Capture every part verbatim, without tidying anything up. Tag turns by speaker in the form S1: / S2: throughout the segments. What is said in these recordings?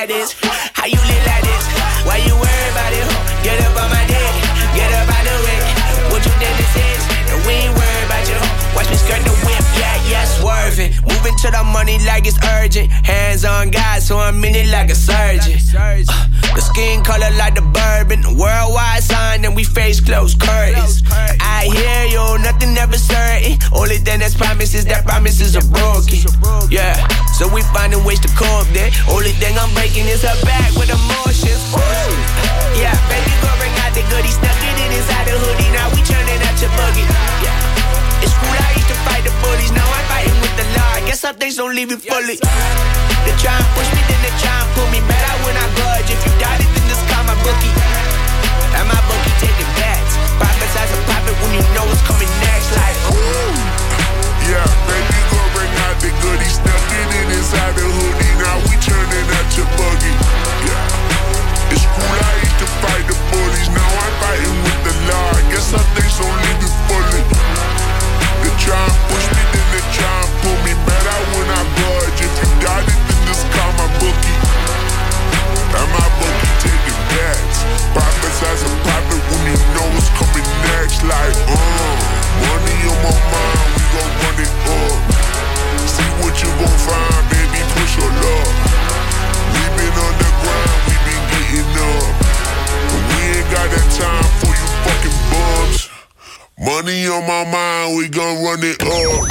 S1: like this? How you live like this? Why you worry about it? Get up on my dick, get up out the way. What you think this is? And we ain't worried about you. Watch me skirt the whip, yeah, yeah, swerving. Moving to the money like it's urgent. Hands on God, so I'm in it like a surgeon. Uh, the skin color like the bourbon. Worldwide sign, and we face closed curtains. I hear you, nothing ever certain. Only thing that's promised is that promises are broken. Yeah, so we finding ways to cope there. Only thing I'm breaking is her back with emotions. Ooh. Yeah, baby, go bring out the goodies. Stuck it in inside the hoodie. Now we turning out your buggy. Yeah, it's cool. I used to fight the bullies. Now I'm fighting with the law. I guess some things don't leave you fully. They try and push me, then they try and pull me. Better when I budge. If you doubt it, then just call my bookie. And my bookie taking bets. Profits as a profit when you know what's coming next. Like, ooh.
S2: Yeah, baby, go bring out the goodies. Stuck it in inside the hoodie. Now we turning out your buggy. Yeah, it's cool. I used to fight the bullies. Now I'm fighting with the law. I guess some things don't leave you fully. They try and push me, then they try and pull me. Better when I budge. If you doubt it, then just call my bookie. And my bookie taking bets. Profits as a profit when you know what's coming next. Like, uh, money on my mind, we gon' run it up. See what you gon' find, baby, push your luck. We been on the grind, we been getting up. And we ain't got that time for you fucking bums. Money on my mind, we gon' run it up.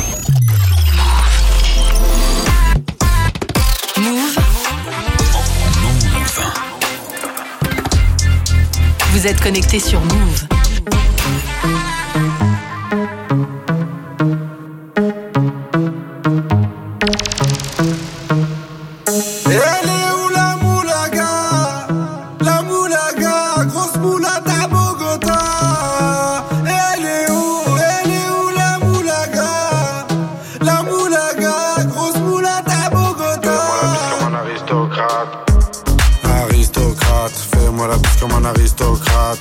S3: Move. Vous êtes connecté sur Move.
S4: Comme un aristocrate,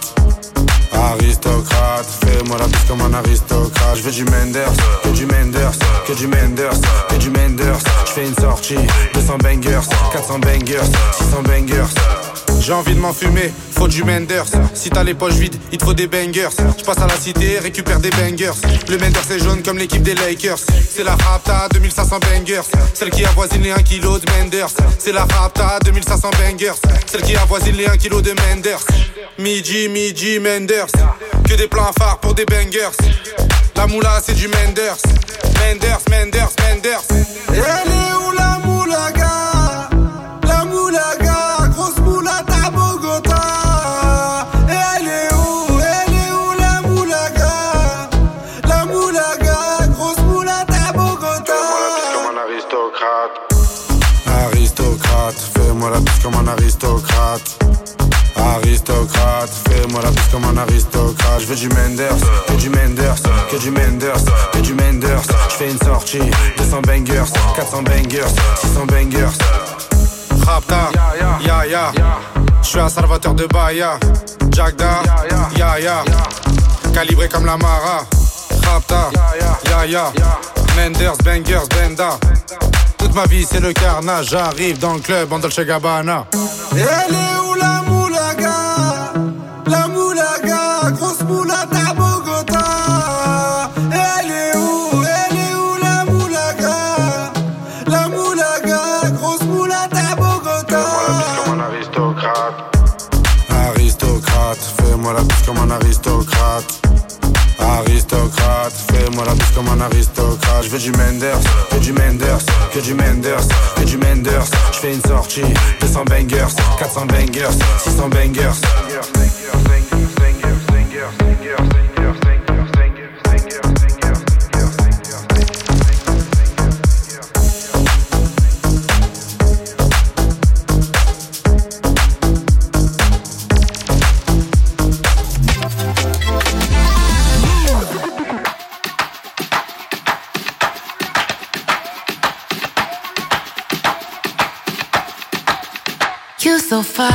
S4: aristocrate, fais-moi la bise comme un aristocrate. Je veux du Menders, que du Menders, que du Menders, que du Menders. Je fais une sortie, deux cents bangers, quatre cents bangers, six cents bangers. J'ai envie de m'enfumer, faut du Menders. Si t'as les poches vides, il te faut des bangers. Je passe à la cité, récupère des bangers. Le Menders est jaune comme l'équipe des Lakers. C'est la Rapta, deux mille cinq cents bangers. Celle qui avoisine les un kilo de Menders. C'est la Rapta, deux mille cinq cents bangers. Celle qui avoisine les un kilo de Menders. Midi, midi, Menders. Que des plans phares pour des bangers. La moula, c'est du Menders. Menders, Menders, Menders. Elle est où la moulaga? La moulaga, grosse moulata à Bogota. Elle est où? Elle est où la moulaga? La moulaga, grosse moulata à Bogota. Fais-moi la bise comme un aristocrate. Aristocrate, fais-moi la bise comme un aristocrate. Aristocrate, fais-moi la bise comme un aristocrate. Je veux du Menders, que du Menders, que du Menders, que du Menders. Je fais une sortie, deux cents bangers, quatre cents bangers, six cents bangers. Rapta, ya ya, je suis un salvateur de Bahia. Jagda, ya ya, calibré comme la Mara. Rapta, ya ya, Menders, bangers, benda. Toute ma vie c'est le carnage, j'arrive dans le club en Dolce Gabbana. Elle est où la moulaga? La moulaga, grosse moulata à Bogota. Elle est où? Elle est où la moulaga? La moulaga, grosse moulata à Bogota. Fais-moi la bise comme un aristocrate. Aristocrate, fais-moi la bise comme un aristocrate. Aristocrate, fais-moi la bise comme un aristocrate. Je veux du Menders, que du Menders, que du Menders, que du Menders. Je fais une sortie, deux cents bangers, quatre cents bangers, six cents bangers.
S5: You so fine,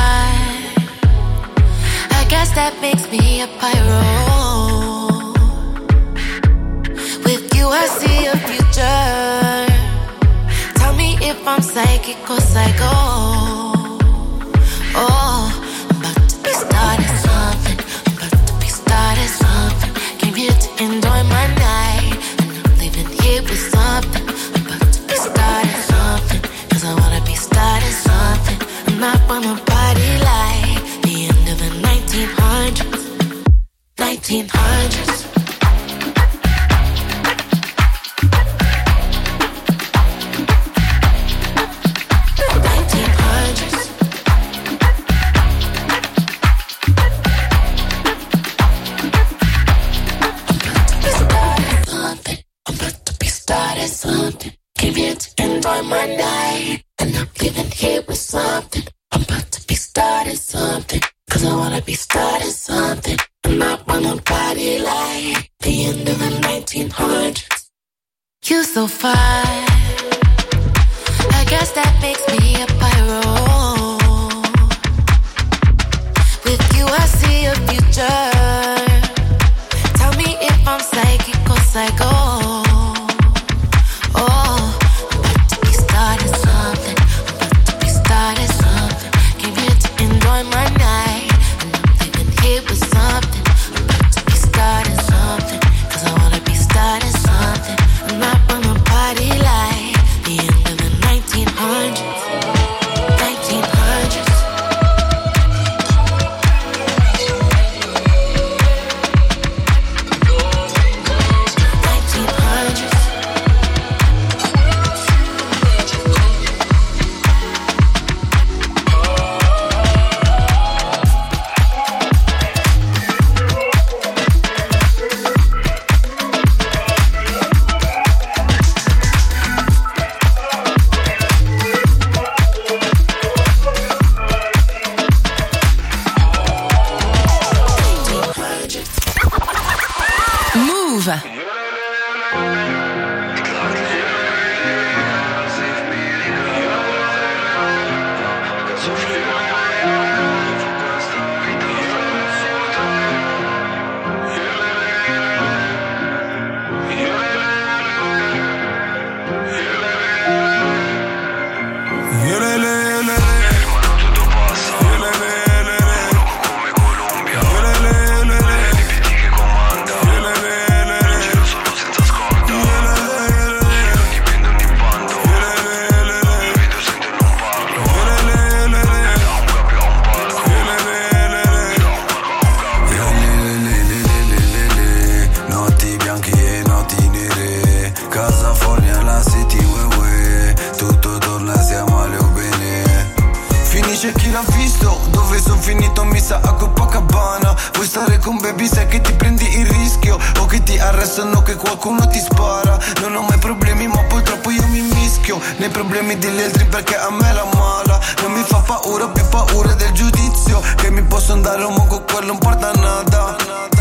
S5: I guess that makes me a pyro. With you I see a future. Tell me if I'm psychic or psycho. nineteen hundreds.
S6: Something, came here to enjoy my night, and I'm leaving here with something. I'm about to be starting something, cause I wanna be starting something. And I wanna party like the end of the nineteen hundreds.
S5: You so fine, I guess that makes me a pyro. With you I see a future. Tell me if I'm psychic or psycho. Oh, I'm about to be starting something. I'm about to be starting something. Came here to enjoy my night, and I'm leaving here with something. I'm about to be starting something, cause I wanna be starting something. I'm not gonna party like the end of the nineteen hundreds. nineteen hundreds. nineteen hundreds.
S3: Move.
S7: C'è chi l'ha visto, dove son finito mi sa a Copacabana. Vuoi stare con baby sai che ti prendi il rischio, o che ti arrestano, che qualcuno ti spara. Non ho mai problemi ma purtroppo io mi mischio nei problemi degli altri perché a me la mala non mi fa paura, più paura del giudizio. Che mi posso andare un moco, quello non porta a nada.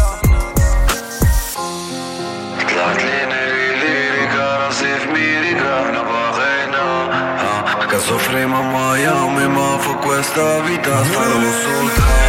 S8: Che soffriamo a Miami ma fu questa vita starò sopra.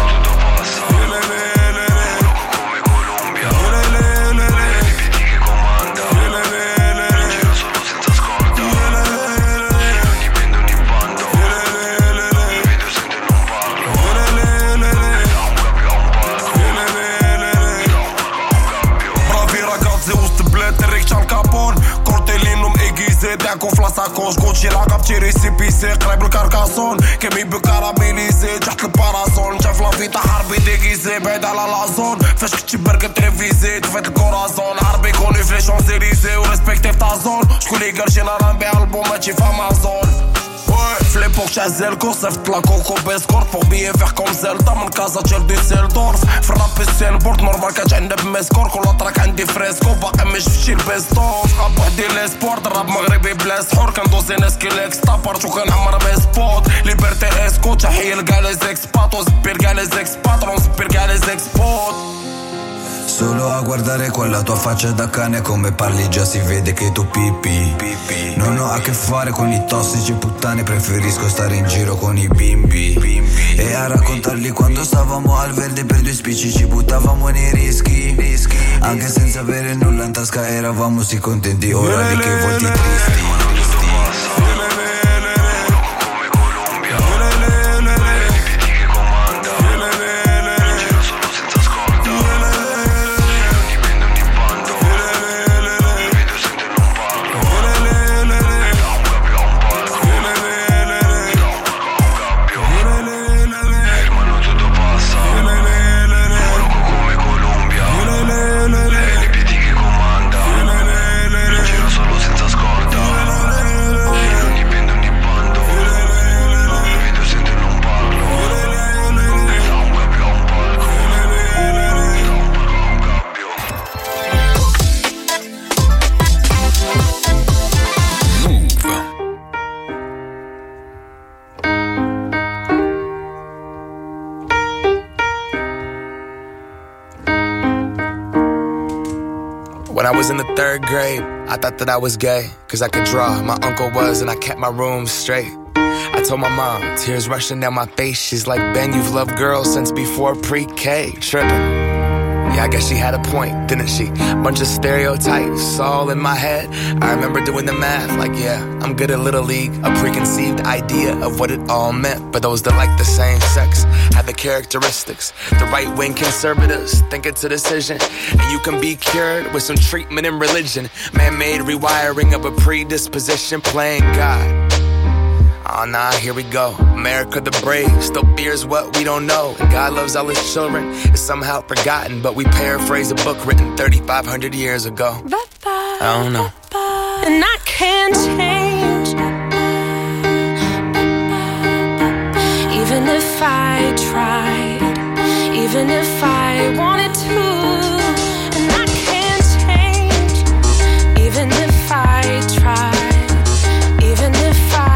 S9: Con flassa coche, Gucci la captiri si pisse قريب الكركاسون كمي بكراميليزي تحت الباراسون شاف لا فيتا حربي ديكيزي بعيد على لازون فاش كنتي بركب تريفيزي دفيت الكورازون عربي كوني في لي شونزيليزي وريسبكتي في تازون شكون لي قال جينا راه نبيع البوم ماشي في امازون في ليبوك تاع زيلكو صيفط لا كوكو بيسكور بوغ بيي فيغ كوم زيلتا من كازا تشيل دي سيلدورف في الراب السين بورت نورمال كتعنب بميسكور كل تراك عندي فريسكو باقي مش فشي البيستوف خاب وحدي لي سبورت الراب مغربي بلا سحور كندوزي ناس كي ليكستابارت وكنعمر مي سبوت ليبرتي اسكو تحية لكاع لي زيكسبات وزبير كاع لي زيكسبات ونزبير كاع لي زيكسبوت.
S7: Solo a guardare quella tua faccia da cane, come parli già si vede che tu pipi. Non ho a che fare con i tossici puttane, preferisco stare in giro con i bimbi. E a raccontarli quando stavamo al verde per due spicci ci buttavamo nei rischi. Anche senza avere nulla in tasca eravamo sì contenti, ora di che volti tristi.
S8: Colombia.
S10: When I was in the third grade, I thought that I was gay, cause I could draw. My uncle was, and I kept my room straight. I told my mom, tears rushing down my face. She's like, Ben, you've loved girls since before pre-K. Trippin'. Yeah, I guess she had a point, didn't she? Bunch of stereotypes all in my head. I remember doing the math, like, yeah, I'm good at Little League. A preconceived idea of what it all meant. But those that like the same sex had the characteristics. The right-wing conservatives think it's a decision, and you can be cured with some treatment in religion. Man-made rewiring of a predisposition, playing God. Oh nah, here we go. America the brave still fears what we don't know. And God loves all his children. It's somehow forgotten, but we paraphrase a book written thirty-five hundred years ago. I don't know.
S11: And I can't change, even if I tried, even if I wanted to. And I can't change, even if I tried, even if I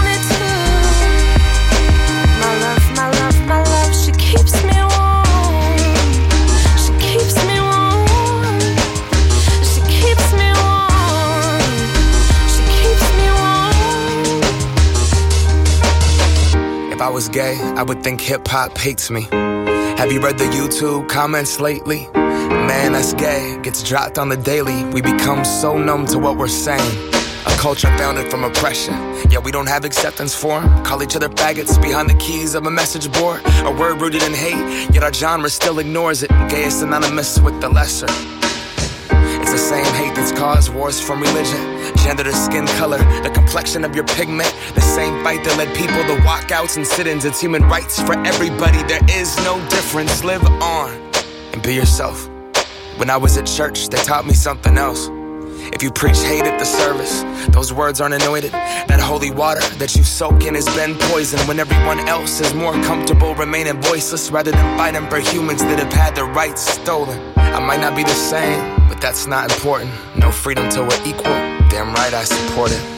S10: If I was gay, I would think hip-hop hates me. Have you read the YouTube comments lately? Man, that's gay, gets dropped on the daily. We become so numb to what we're saying. A culture founded from oppression. Yeah, we don't have acceptance for them. Call each other faggots behind the keys of a message board. A word rooted in hate, yet our genre still ignores it. Gay is synonymous with the lesser. It's the same hate that's caused wars from religion, gender to skin color, the complexion of your pigment. The same fight that led people to walkouts and sit-ins. It's human rights for everybody. There is no difference. Live on and be yourself. When I was at church, they taught me something else. If you preach hate at the service, those words aren't anointed. That holy water that you soak in has been poisoned. When everyone else is more comfortable remaining voiceless rather than fighting for humans that have had their rights stolen. I might not be the same, but that's not important. No freedom till we're equal. Damn right I support it.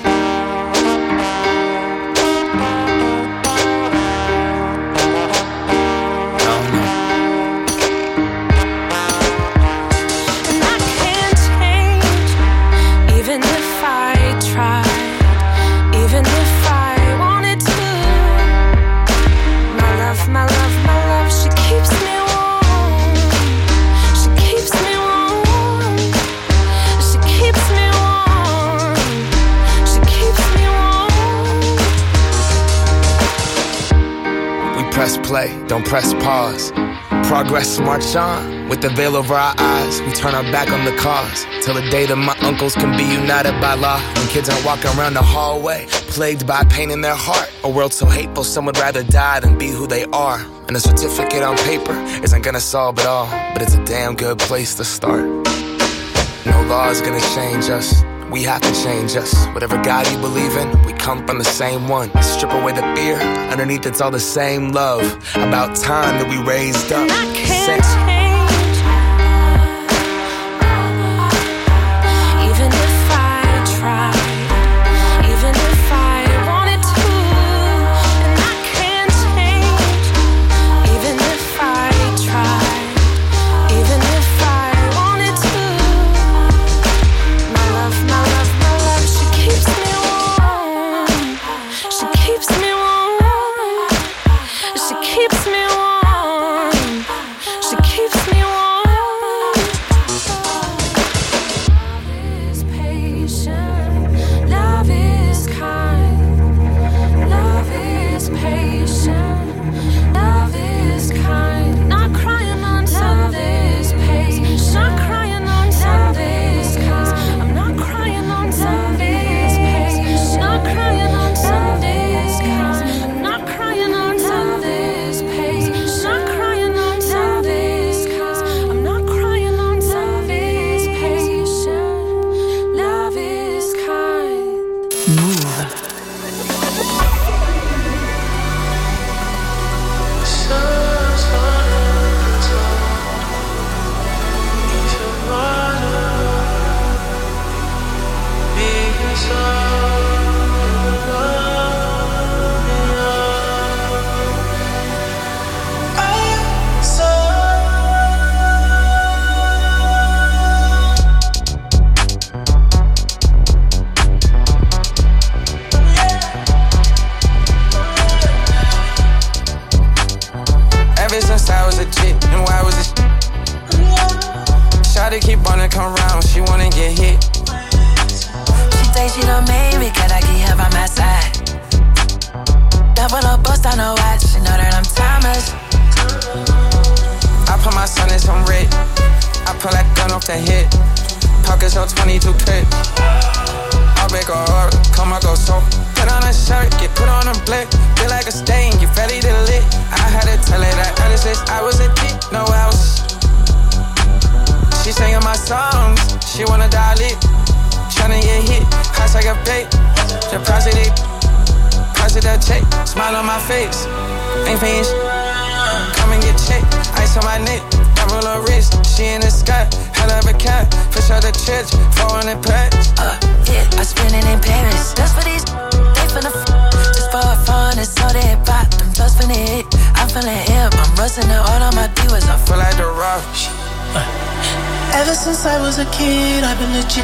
S10: Press play, don't press pause. Progress march on. With the veil over our eyes, we turn our back on the cause. Till the day that my uncles can be united by law. When kids aren't walking around the hallway, plagued by pain in their heart. A world so hateful, some would rather die than be who they are. And a certificate on paper isn't gonna solve it all, but it's a damn good place to start. No law is gonna change us. We have to change us. Whatever God you believe in, we come from the same one. Strip away the fear, underneath it's all the same love. About time that we raised up.
S11: And I can't change, even if I tried, even if I wanted to. And I can't change, even if I tried, even if I wanted to. My love, my love, my love, she keeps me warm. She keeps me warm. She keeps me warm. She keeps
S10: Shawty keep wanna come round, she wanna get hit.
S12: She think she done made me, cause I keep her by my side. Double up, bust on the watch, she know that I'm timeless.
S10: I put my son in some red. I pull that gun off the hip. Pockets on twenty-two clip. I'll make her order, come I go so. Put on a shirt, get put on a blick. Feel like a stain, get ready to lit. I had to tell her that ever since I was a kid, no else. She singing my songs, she wanna die lit. Tryna get hit, hot like a bait. Deposit it, deposit that check. Smile on my face, ain't paying sh- Come and get checked, ice on my neck. I roll her wrist, she in the sky. Hell of a cat, fish out the church. four hundred packs.
S12: Uh, yeah, I spend it in Paris. Just for these, they finna f- just for fun, it's so they pop. Them plus finna hit, I'm feeling hip. I'm rusting it all on my divas. I
S10: feel like the rock.
S13: Uh. Ever since I was a kid, I've been legit.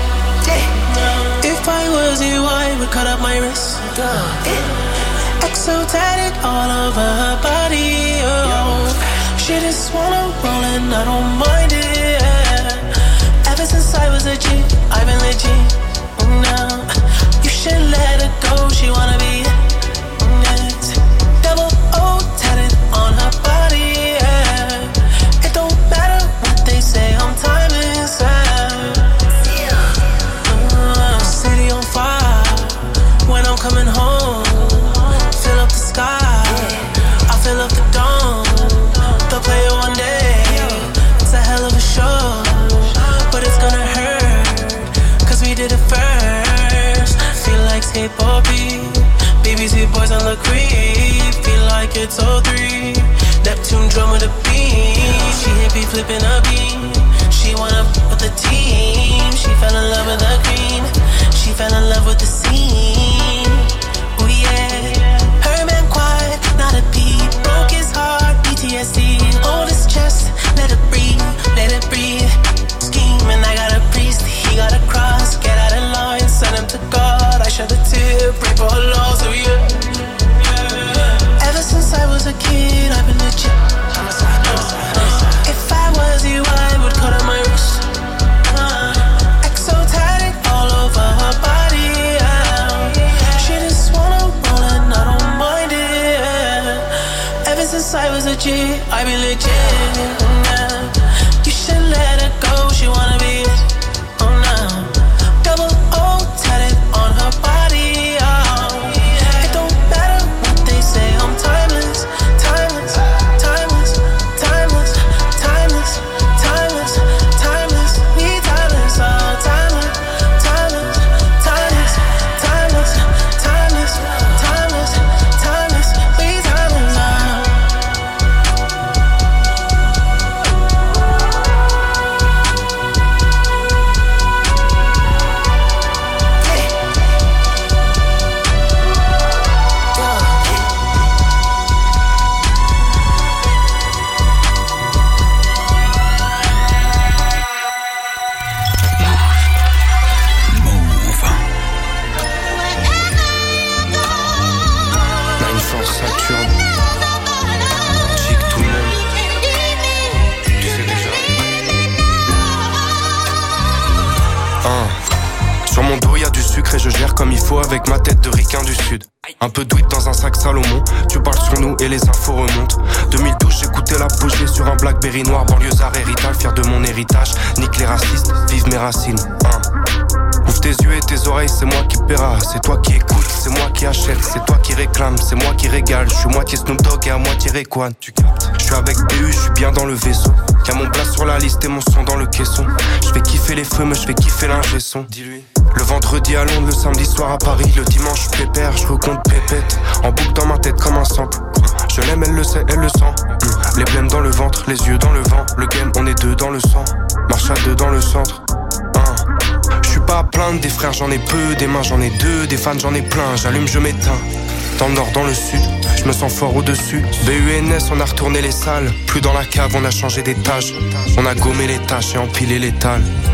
S13: Yeah. If I was you, I would cut up my wrist. Yeah. X O tatted all over her body. Oh. She just wanna roll and I don't mind it. Yeah. Ever since I was a G, I've been legit. Now you should let her go. She wanna be next. Double O tatted on her body. Yeah. It don't matter what they say. I'm timeless. Yeah. Uh, city on fire. When I'm coming home, fill up the sky. I fill up the dome. They'll play it one day. It's a hell of a show, but it's gonna hurt, cause we did it first. Feel like skateboarding, babies hit boys on the creep. Feel like it's oh three, Neptune drum with a beat. She hit me flipping a beat. She wanna f with the team. She fell in love with the green. She fell in love with the scene. Oh yeah, her man quiet, not a peep. Broke his heart, P T S D. Hold his chest, let it breathe, let it breathe. Scheming, I got a priest, he got a cross. Get out of line, send him to God. I shed a tear, pray for her loss, oh yeah. Ever since I was a kid, I've been legit. If I was you, I would cut on my wrist. X O tatted all over her body. She just wanna roll and I don't mind it. Ever since I was a G, I be legit. You should let her go, she wanna be it. Oh no, double O tatted on her body. Oh. It don't matter what they say, I'm timeless, timeless, timeless, timeless, timeless, timeless, timeless. We timeless, oh timeless, timeless, timeless, timeless, timeless, timeless, timeless. We timeless, oh.
S14: Et je gère comme il faut avec ma tête de ricain du sud. Un peu d'huile dans un sac Salomon. Tu parles sur nous et les infos remontent. deux mille douze j'écoutais l'apogée sur un Blackberry noir. Banlieusard héritage, fier de mon héritage. Nique les racistes, vive mes racines. hein. Ouvre tes yeux et tes oreilles, c'est moi qui paiera. C'est toi qui écoute, c'est moi qui achète. C'est toi qui réclame, c'est moi qui régale. Je suis moitié Snoop Dogg et à moitié Rayquan. Tu captes? Je suis avec B U, je suis bien dans le vaisseau. Y'a mon place sur la liste et mon son dans le caisson. Je fais kiffer les feux, mais je fais kiffer l'ingé son. Dis-lui. Le vendredi à Londres, le samedi soir à Paris. Le dimanche pépère, je recompte pépette. En boucle dans ma tête comme un sample. Je l'aime, elle le sait, elle le sent. Les blêmes dans le ventre, les yeux dans le vent. Le game, on est deux dans le sang. Marche à deux dans le centre. Je suis pas à plaindre, des frères j'en ai peu. Des mains j'en ai deux, des fans j'en ai plein. J'allume, je m'éteins. Dans le nord, dans le sud, je me sens fort au-dessus. B U N S, on a retourné les salles. Plus dans la cave, on a changé d'étage. On a gommé les tâches et empilé l'étal.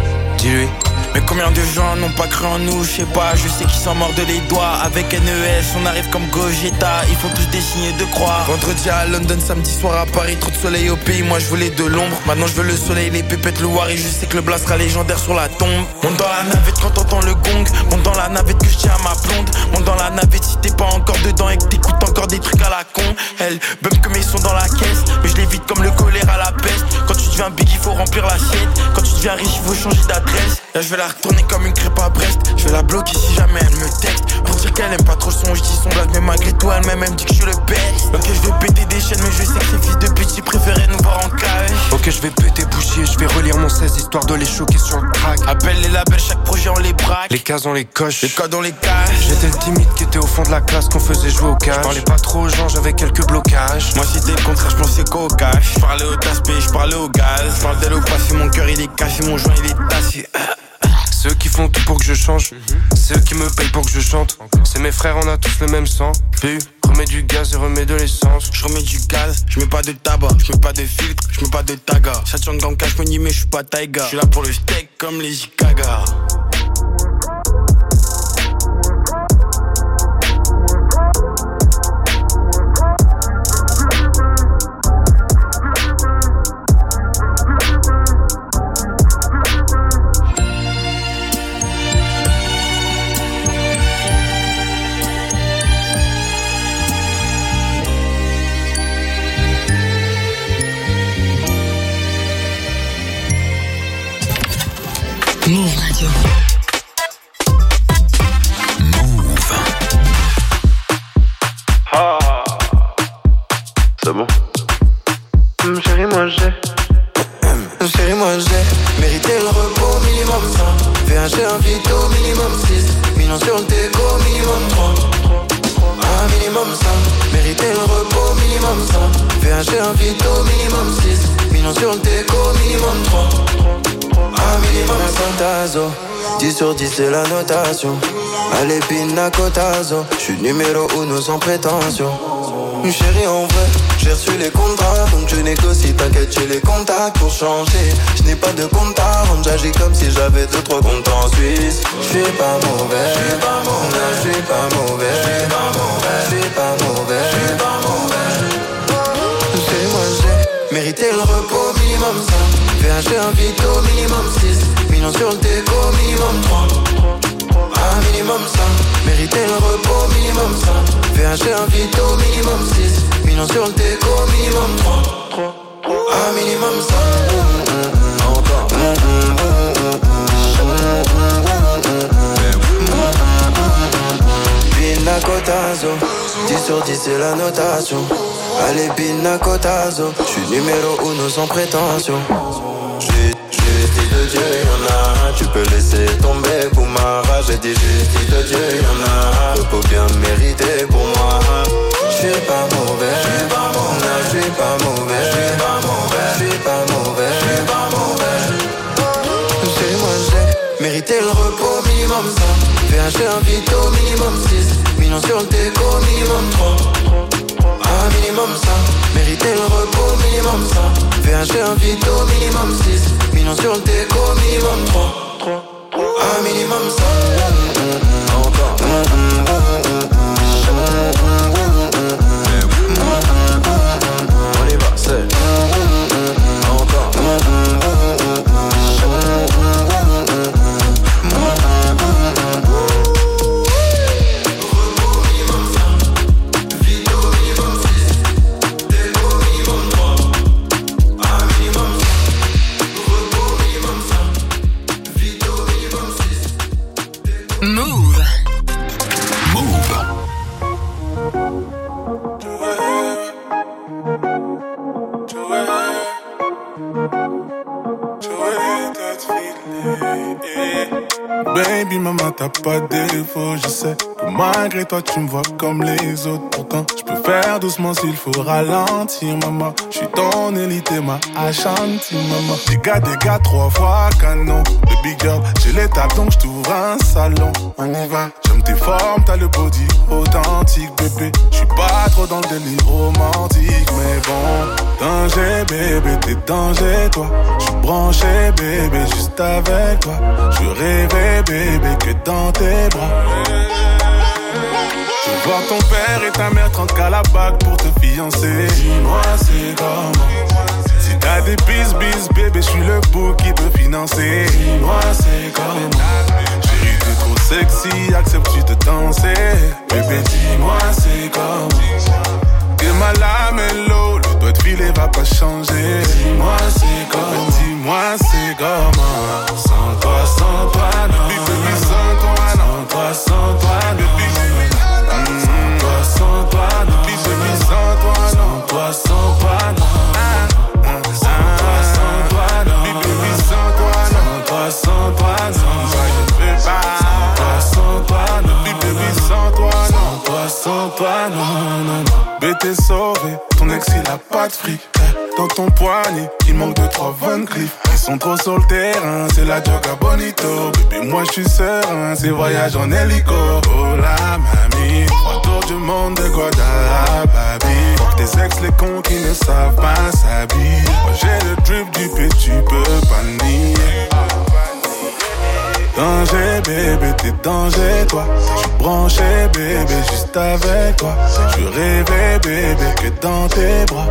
S15: dis-lui. Mais combien de gens n'ont pas cru en nous, je sais pas, je sais qu'ils s'en mordent les doigts. Avec N E S, on arrive comme Gogeta, ils font tous des signes de croix. Vendredi à London, samedi soir à Paris, trop de soleil au pays, moi je voulais de l'ombre. Maintenant je veux le soleil, les pépettes, le Wari, je sais que le blast sera légendaire sur la tombe. Monte dans la navette quand t'entends le gong, monte dans la navette que je tiens à ma blonde. Monte dans la navette si t'es pas encore dedans et que t'écoutes encore des trucs à la con. Elle bump que mes sons dans la caisse, mais je l'évite comme le choléra à la peste. Quand tu deviens big, il faut remplir l'assiette. Quand tu deviens riche, il faut changer d'adresse. Là je vais la retourner comme une crêpe à Brest. Je vais la bloquer si jamais elle me texte. Pour dire qu'elle aime pas trop le son, je dis son blague. Mais malgré tout elle-même elle me dit que je suis le best. Ok je vais péter des chaînes mais je sais que ces fils de pute ils préféraient nous voir en cage.
S14: Ok je vais péter bouchier, je vais relire mon seize histoire de les choquer sur le track.
S15: Appelle les labels, chaque projet on les braque.
S14: Les cases on les coche,
S15: les codes on les cache.
S14: J'étais le timide qui était au fond de la classe qu'on faisait jouer au cash. Je parlais pas trop aux gens, j'avais quelques blocages.
S15: Moi c'était le contraire, je pensais qu'au cash. Je parlais au taspé, je parlais au gaz. Je parle d'elle au passé, mon cœur il est caché, mon joint il est tassé.
S14: Ceux qui font tout pour que je change, mm-hmm. Ceux qui me payent pour que je chante. C'est mes frères, on a tous le même sang. Puis remets du gaz et remets de l'essence.
S15: Je remets du gaz, je mets pas de tabac, je mets pas de filtre, je mets pas de taga. Ça tient dans le cash, me dit mais je suis pas Taiga. Je suis là pour le steak comme les Ikaga.
S3: Move Radio.
S16: Move.
S17: Ah, c'est bon. Mmh, chérie, moi j'ai. Mmh, chérie, moi j'ai mérité le repos minimum cent. V H G un vito minimum six. Millions sur le déco minimum trois. Un minimum cent. Mérité le repos minimum cent. V H G un vito minimum six. Millions sur le déco minimum trois. Un minimum fantaso, dix sur dix c'est la notation. Allez pina cotazo, j'suis numéro uno sans prétention. Chérie en vrai, j'ai reçu les contrats, donc je négocie, t'inquiète j'ai les contacts pour changer. Je n'ai pas de compte à rendre, j'agis comme si j'avais deux trois comptes en Suisse. J'suis pas mauvais, j'suis pas mauvais, j'suis pas mauvais, j'suis pas mauvais, j'suis pas mauvais, j'suis pas mauvais. Chez moi j'ai mérité le repos minimum ça. V H G un vito minimum six. Millions sur le déco minimum trois. Un minimum cinq. Mérité le repos minimum cinq. V H G un vito minimum six. Millions sur le déco minimum trois. Un minimum cinq. Encore. Pina cotazo, dix sur dix c'est la notation. Allez pina cotazo, j'suis numéro uno sans prétention. Justice de Dieu, y'en a, tu peux laisser tomber pour ma rage. J'ai dit justice de Dieu, y'en a, repos bien mérité pour moi. J'suis pas mauvais, j'suis pas mauvais, j'suis pas mauvais, j'suis pas mauvais, j'suis pas mauvais, j'suis pas mauvais. Chez moi j'ai mérité le repos minimum ça. V H G un vito minimum six. Millions sur le déco minimum trois. Un minimum ça, mérité le repos minimum ça. V H G un vito minimum six. Millions sur le déco minimum trois. Un minimum ça. Encore. On y va, c'est. Encore.
S18: Baby maman t'as pas de défaut, je sais que malgré toi tu me vois comme les autres. Pourtant je peux faire doucement s'il faut ralentir maman. Je suis ton élite et ma Ashanti maman. Des gars, des gars, trois fois canon. Baby girl, j'ai l'étape donc je t'ouvre un salon. On y va, j'aime tes formes, t'as le body authentique bébé. Je suis pas trop dans le délire romantique, mais bon. Danger bébé, t'es danger toi. Je suis branché bébé, juste juste avec toi. Je rêvais bébé que dans tes bras. Je vois ton père et ta mère trente qu'à la bague pour te fiancer. Dis-moi c'est comment. Si t'as des bis bis bébé, je suis le bouc qui peut financer. Dis-moi c'est comment. Chérie t'es trop sexy, acceptes-tu de danser? Bébé dis-moi c'est comment. T'es mal à mélo, le doigt de filet va pas changer. Dis-moi c'est comment. Dis-moi c'est comment. Sans toi, sans toi, non. Baby sans toi, non. Sans toi, sans toi, non. Sans toi, sans toi, non. Baby sans toi, non. Sans toi, sans toi, non. Sans toi, sans toi, non. Baby sans toi, non. Sans toi, sans toi, non. Je peux pas. Sans toi, sans toi, non. Baby sans toi, non. Sans toi, sans toi, non, non, non. Bébé t'es sauvé, ton ex il a pas de fric. Dans ton poignet, il manque de trois Van Cleef. Ils sont trop sur le terrain, c'est la Joga Bonito. Bébé moi je suis serein, c'est voyage en hélico. Oh la mamie, trois tours du monde de Guadalajara. Fuck tes ex les cons qui ne savent pas s'habiller. Moi j'ai le drip du P, tu peux pas nier. Danger bébé, t'es danger toi. J'suis branché bébé, juste avec toi. J'veux rêver bébé que dans tes bras.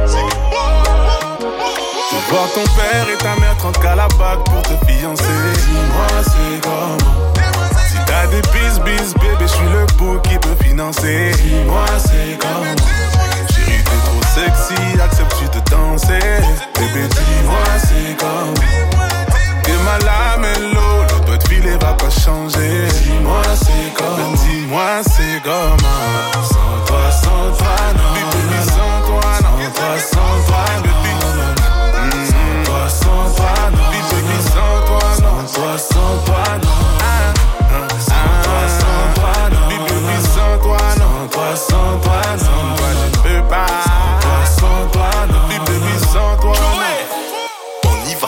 S18: Je vois ton père et ta mère trente qu'à la bague pour te fiancer. Dis-moi c'est comment. Si t'as des bis bis bébé, j'suis le bouc qui peut financer. Dis-moi c'est comment. Chérie t'es trop sexy, acceptes-tu de danser? Bébé dis-moi c'est comment. T'es mal à mélo, le doigt de filet va pas changer. Dis-moi c'est comment. Dis-moi c'est comment. Sans toi, sans toi, non. Baby sans toi, non. Sans toi, sans toi, baby. Sans toi, sans toi, non. Baby sans toi, non. Sans toi, sans toi, non. Sans toi, sans toi, non. Baby sans toi, non. Sans toi, sans toi, non. Moi je peux pas. Sans toi, sans toi, non. Baby sans toi, non. On y va.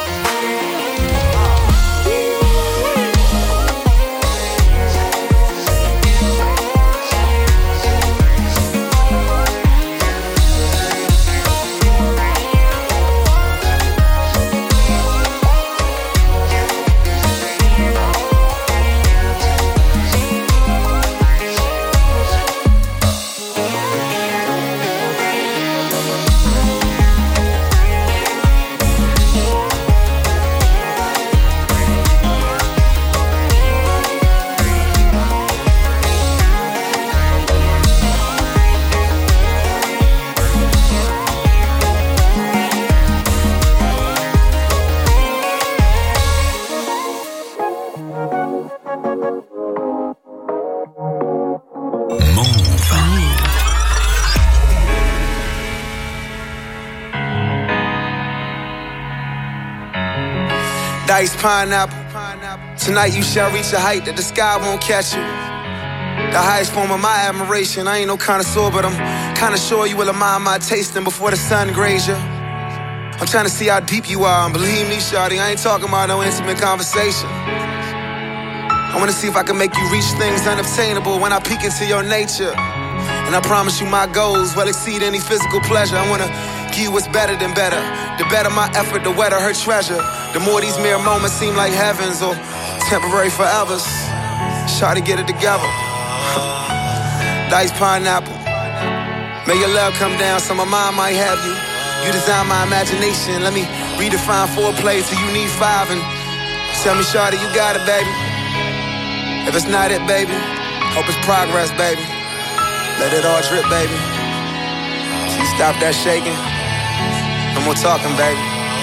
S16: Diced pineapple. Tonight you shall reach a height that the sky won't catch you. The highest form of my admiration. I ain't no connoisseur, but I'm kinda sure you will admire my tasting before the sun graze you. I'm trying to see how deep you are, and believe me, shawty, I ain't talking about no intimate conversation. I wanna see if I can make you reach things unobtainable when I peek into your nature. And I promise you my goals will exceed any physical pleasure. I wanna give you what's better than better. The better my effort, the wetter her treasure. The more these mere moments seem like heavens or temporary forevers. Shawty, get it together. Diced pineapple. May your love come down so my mind might have you. You design my imagination. Let me redefine foreplay till you need five. And tell me, shawty, you got it, baby. If it's not it, baby, hope it's progress, baby. Let it all drip, baby. So you stop that shaking. No more talking, baby.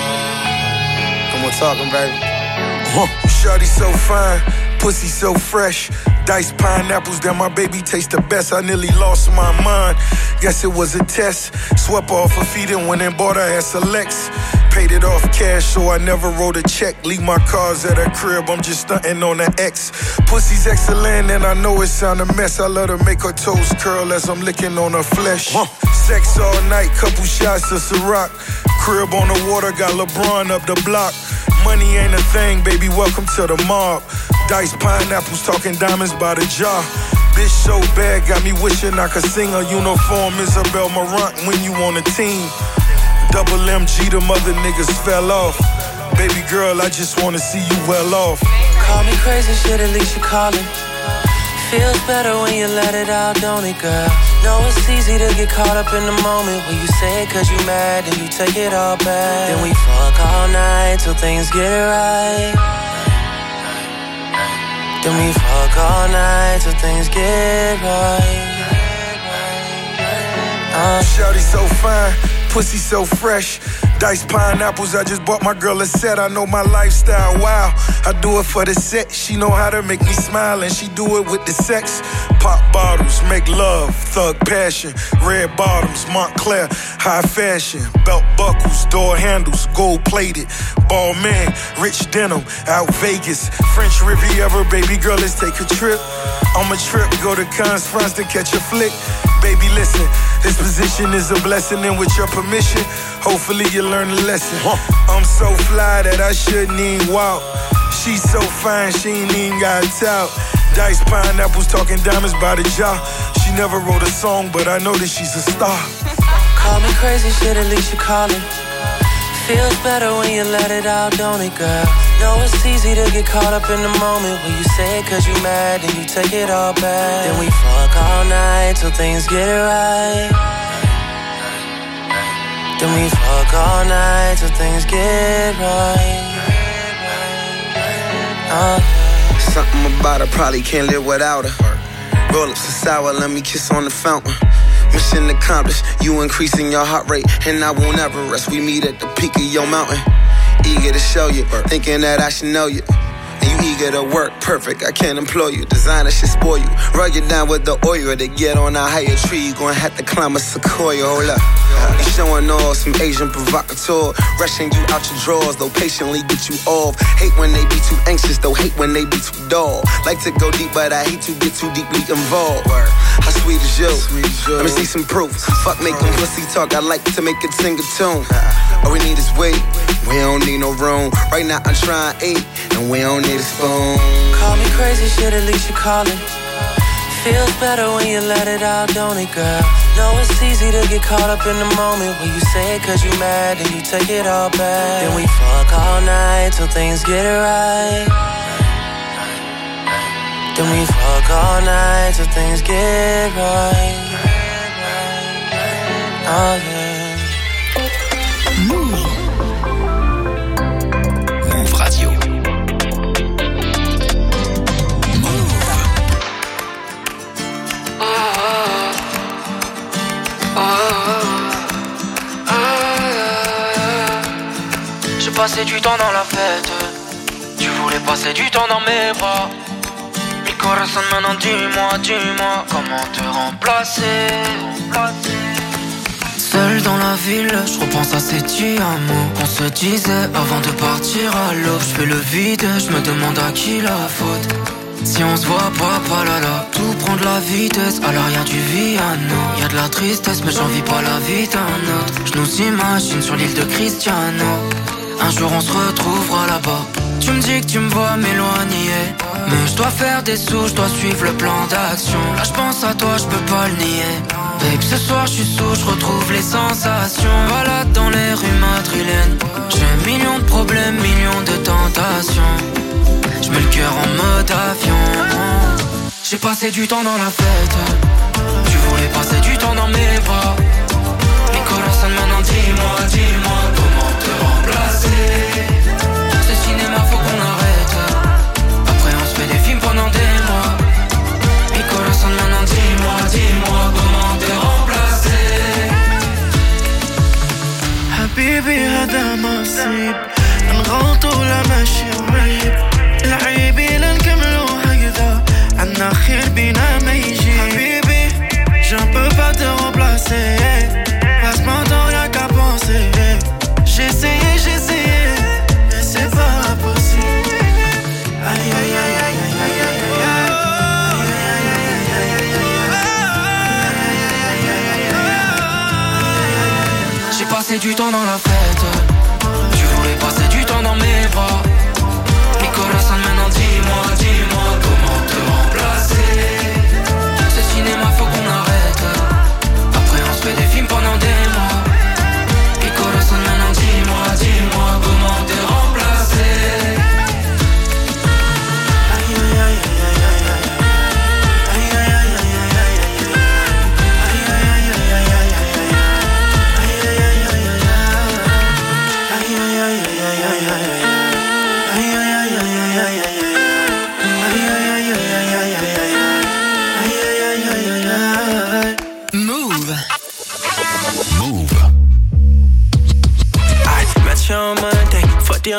S16: No more talking, baby.
S19: Huh. Shawty so fine, pussy so fresh. Diced pineapples that my baby taste the best. I nearly lost my mind. Guess it was a test. Swept off her feet and went and bought her S L X. Paid it off cash, so I never wrote a check. Leave my cars at her crib, I'm just stunting on the X. Pussy's excellent and I know it sound a mess. I let her make her toes curl as I'm licking on her flesh. Huh. Sex all night, couple shots of Ciroc. Crib on the water, got LeBron up the block. Money ain't a thing, baby, welcome to the mob. Diced pineapples, talking diamonds by the jar. Bitch so bad, got me wishing I could sing a uniform Isabel Marant when you on the team. Double M G, them other niggas fell off. Baby girl, I just wanna see you well off.
S13: Call me crazy, shit, at least you callin'. Feels better when you let it out, don't it, girl? Know it's easy to get caught up in the moment when you say it cause you mad and you take it all back. Then we fuck all night till things get right. Then we fuck all night till things get right.
S19: Uh. Shawty so fine, pussy so fresh. Diced pineapples, I just bought my girl a set. I know my lifestyle, wow. I do it for the set. She know how to make me smile and she do it with the sex. Pop bottles, make love, thug passion. Red bottoms, Montclair, high fashion. Belt buckles, door handles, gold plated. Ball man, rich denim, out Vegas. French Riviera, baby girl, let's take a trip. On my trip, go to Cannes, France to catch a flick. Baby, listen, this position is a blessing, and with your permission, hopefully you learn a lesson. I'm so fly that I shouldn't even walk. She's so fine, she ain't even got tout. Diced pineapples, talking diamonds by the jar. She never wrote a song, but I know that she's a star.
S13: Call me crazy, shit, at least you callin'. Feels better when you let it out, don't it, girl? Know it's easy to get caught up in the moment when you say it cause you mad and you take it all back. Then we fuck all night till things get right. Then we fuck all night till things get right. Uh.
S16: Something about her, probably can't live without her. Roll ups are sour, let me kiss on the fountain. Mission accomplished, you increasing your heart rate, and I won't ever rest. We meet at the peak of your mountain. Eager to show you, thinking that I should know you. And you eager to work, perfect, I can't employ you. Designer should spoil you. Rug you down with the oil to get on a higher tree. You gon' have to climb a sequoia, hold up. You showing off some Asian provocateur. Rushing you out your drawers, though patiently get you off. Hate when they be too anxious, though hate when they be too dull. Like to go deep, but I hate to get too deeply involved. How sweet is you? Let me see some proof. Fuck making pussy talk, I like to make it sing a tune. All we need is weight, we don't need no room. Right now I'm trying to eat, and we don't need a spoon.
S13: Call me crazy, shit, at least you callin'. Feels better when you let it out, don't it, girl? Know it's easy to get caught up in the moment when you say it cause you mad and you take it all back. Then we fuck all night till things get right. Then we fuck all night till things get right. Oh yeah.
S3: Move. Move Radio.
S15: J'ai passé du temps dans la fête. Tu voulais passer du temps dans mes bras. Mi corazon, maintenant dis-moi, dis-moi comment te remplacer. Seul dans la ville, je repense à ces petits amours qu'on se disait avant de partir à l'aube. Je fais le vide, je me demande à qui la faute. Si on se voit pas, pas là là, tout prend de la vitesse, alors y'a du vie à nous. Y'a de la tristesse, mais j'en vis pas la vie d'un autre. Je nous imagine sur l'île de Cristiano. Un jour on se retrouvera là-bas. Tu me dis que tu me vois m'éloigner, mais je dois faire des sous, je dois suivre le plan d'action. Là je pense à toi, je peux pas le nier. Babe, ce soir je suis sous, je retrouve les sensations. Balade dans les rues madrilènes. J'ai millions de problèmes, millions de tentations. Je mets le cœur en mode avion. J'ai passé du temps dans la fête. Tu voulais passer du temps dans mes bras. Mi corazon, maintenant dis-moi, dis-moi comment te remplacer. Ce cinéma faut qu'on arrête. Après on se fait des films pendant des mois. Mi corazon, maintenant dis-moi, dis-moi comment te remplacer.
S20: Habibi hada nasib نغلطوا ولا ماشي قريب العيبي لنكملوا هكذا عنا خير بينا ما يجي حبيبي je ne peux pas te remplacer passe mon temps y'a qu'à penser j'ai essayé j'ai essayé mais c'est pas possible aïe aïe aïe aïe aïe aïe aïe.
S15: J'ai passé du temps dans la fête. Tu voulais passer du temps dans mes bras. Mi corazon, maintenant dis-moi, dis-moi comment te remplacer. Ce cinéma faut qu'on arrête. Après on se fait des films pendant des mois. Mi corazon, maintenant dis-moi, dis-moi comment te remplacer.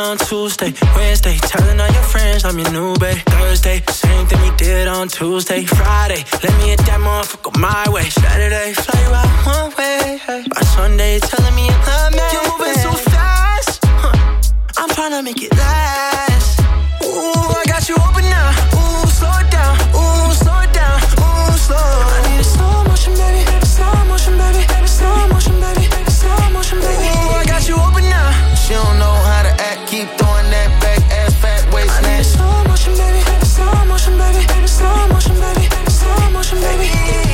S20: on Tuesday, Wednesday, telling all your friends I'm your new babe. Thursday, same thing we did on Tuesday, Friday, let me hit that motherfucker my way. Saturday, fly you out one way. Hey. By Sunday, telling me you love me. You're moving so fast, huh. I'm tryna make it last. Ooh, I got you open now. Ooh, slow it down. Ooh, slow it down. Ooh, slow. I need a slow motion, baby. Slow motion, baby. Slow motion, baby. Slow motion, baby. Ooh, I got you open now.
S9: She don't know how to act, keep throwing that back ass fat waist.
S20: I need a slow motion, baby. Slow motion, baby. Slow motion, baby. Slow motion, baby.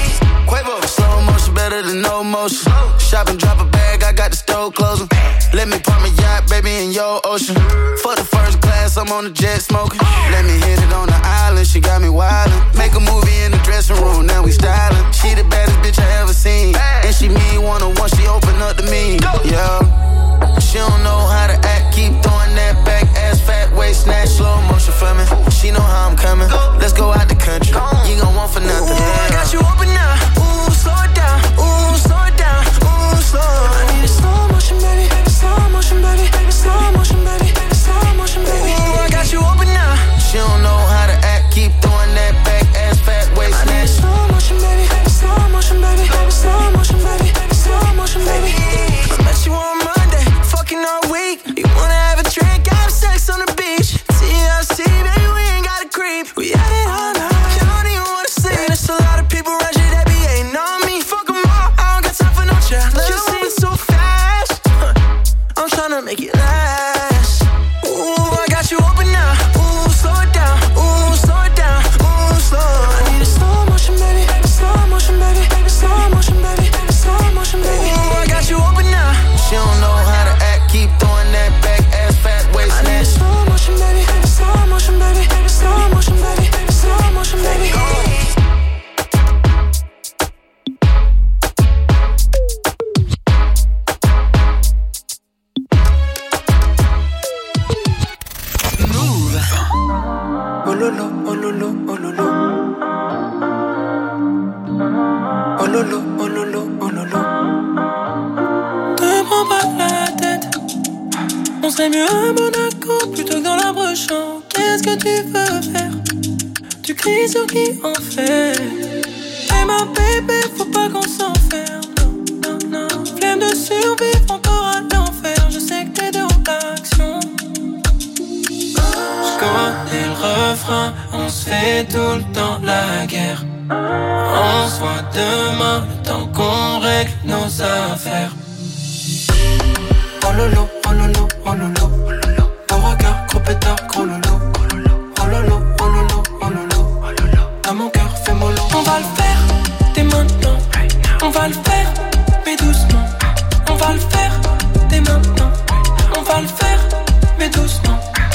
S9: Quavo, slow motion better than no motion. Shop and drop a bag, I got the stove closing. Let me park my yacht, baby, in your ocean. For the first class, I'm on the jet smoking. Let me hit it on the island, she got me wildin'. Make a movie in the dressing room, now we stylin'. She the baddest bitch I ever seen. And she me one on one, she open up to me. Yeah. She don't know how to act, keep throwing that back ass fat waist snatch, slow motion for me. She know how I'm coming. Let's go out the country. You gon' want for nothing.
S20: Ooh, I got you open now. Ooh, slow it down. Ooh, slow it down. Ooh, slow. I need a slow motion, baby. Slow motion, baby. Slow motion, baby. Slow motion, baby. Ooh, I got you open now.
S9: She don't know how to act, keep throwing that back ass fat waist snatch.
S20: I need a slow motion, baby. Slow motion, baby. Slow motion, baby. Slow motion, baby. I met you on Monday, fucking all week. You wanna have a drink, have sex on the beach. T L C, baby, we ain't got a creep. We had it all night, you don't even wanna sleep. And there's a lot of people around you that be hating on me. Fuck them all, I don't got time for no chat. You see it so fast, huh. I'm tryna make it last. Ooh, I got you open now. Ooh, slow it down. Ooh, slow it down. Ooh, slow. I need a slow motion, baby. Slow motion, baby. Slow motion, baby. Slow motion, baby. Ooh, I got you open now.
S9: She don't know how to act, keep throwing that back ass fat waist snatch.
S20: I need a slow motion, baby. Slow motion, baby. Slow motion, baby. Slow motion, baby.
S13: Oh lolo, oh lolo, oh lolo. Oh lolo, oh lolo, oh lolo.
S20: Te prends pas la tête. On serait mieux à Monaco plutôt que dans la Brechamp. Qu'est-ce que tu veux faire? Tu cries sur qui en fait? Hey ma bébé, faut pas qu'on s'enferme. Non, non, non. Flemme de survivre encore à l'enfer. Je sais que t'es de l'action. J'connais le refrain, on se fait tout le temps la guerre. On se voit demain, le temps qu'on règle nos affaires.
S13: Oh lolo, oh lolo, oh lolo. Ton regard, gros pétard, gros lolo. Oh lolo, oh lolo, oh lolo. Dans mon cœur, fais mollo.
S20: On va le faire, dès maintenant. On va le faire, mais doucement. On va le faire, dès maintenant. On va le faire, mais doucement.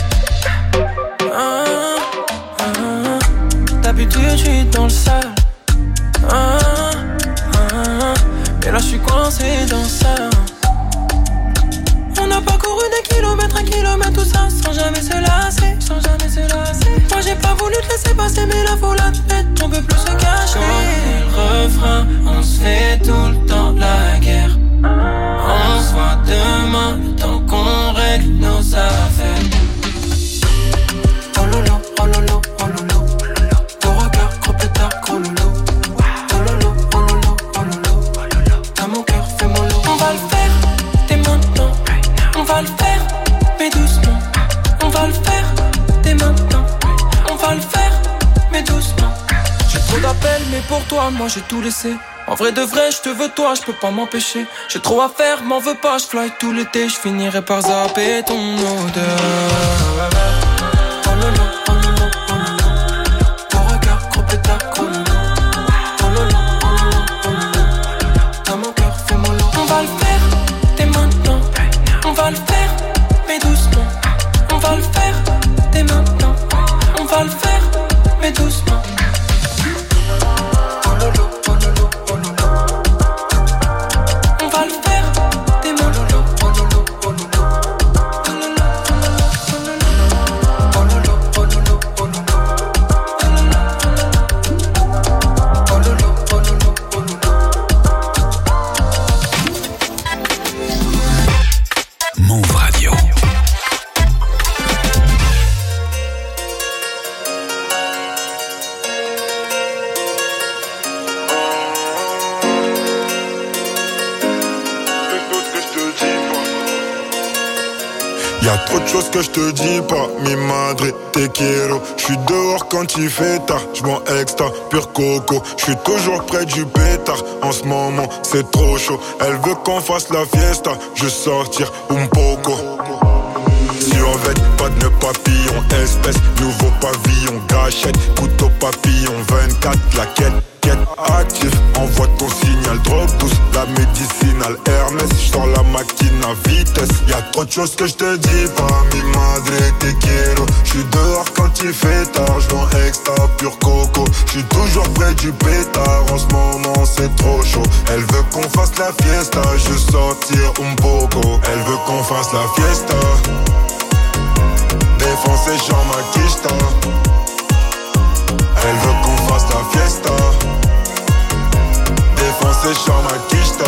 S20: Ah, ah, d'habitude je suis dans le sale. Ah, ah, mais là je suis coincé dans ça. On n'a pas couru des kilomètres, un kilomètre, tout ça sans jamais se lasser, sans jamais se lasser. Moi j'ai pas voulu te laisser passer, mais là faut l'admettre, on peut plus se cacher. On le refrain, on se fait tout le temps la guerre. On se voit demain, le temps qu'on règle nos affaires.
S13: Oh lolo, oh lolo, oh lolo. Ton regard, gros pétard, gros lolo. Oh lolo, oh lolo, oh lolo. Dans mon cœur, fais mollo.
S20: On va le faire, dès maintenant. On va le faire, mais doucement. On va le faire, dès maintenant. On va le faire, mais doucement. J'ai trop d'appels, mais pour toi, moi j'ai tout laissé. En vrai de vrai, je te veux toi, je peux pas m'empêcher. J'ai trop à faire, m'en veux pas, je fly tout l'été. Je finirai par zapper ton odeur.
S13: Oh lolo, oh lolo, oh lolo. Ton regard, gros pétard, gros lolo. Oh lolo, oh lolo, oh lolo. Dans mon cœur, fais mollo.
S20: On va le faire, dès maintenant. On va le faire, mais doucement. On va le faire, dès maintenant. On va le faire, mais doucement.
S13: Oh lolo, oh lolo, oh lolo.
S20: On va le faire, dès maintenant.
S13: Oh lolo, oh lolo, oh lolo.
S18: choses que je te dis pas. Mi madre, te quiero. J'suis dehors quand il fait tard. J'm'en extra, pur coco. J'suis toujours près du pétard. En ce moment, c'est trop chaud. Elle veut qu'on fasse la fiesta. Je sortir un poco. Survêt, pas de nœud papillon. Espèce, nouveau pavillon. Gâchette, couteau papillon. vingt-quatre, la quête. Actif, envoie ton signal, drogue douce, la médicinale Hermès, j'sors la machine à vitesse. Y'a trop de choses que j'te dis pas, mi madre te quiero. J'suis dehors quand il fait tard, j'vends extra pur coco. J'suis toujours près du pétard, en ce moment c'est trop chaud. Elle veut qu'on fasse la fiesta, je sortir un poco. Elle veut qu'on fasse la fiesta. Défoncé Jean Maquista. Elle veut qu'on fasse la fiesta. Défoncé Jean Maquista.